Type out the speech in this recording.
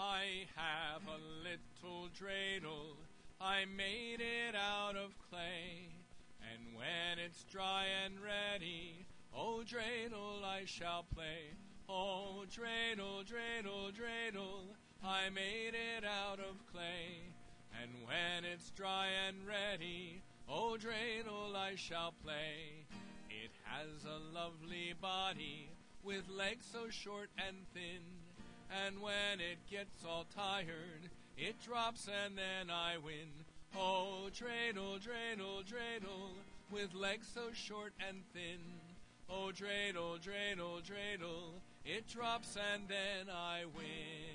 I have a little dreidel, I made it out of clay, and when it's dry and ready, oh dreidel, I shall play. Oh dreidel, dreidel, dreidel, I made it out of clay, and when it's dry and ready, oh dreidel, I shall play. It has a lovely body, with legs so short and thin, and when it gets all tired, it drops and then I win. Oh dreidel, dreidel, dreidel, with legs so short and thin. Oh dreidel, dreidel, dreidel, it drops and then I win.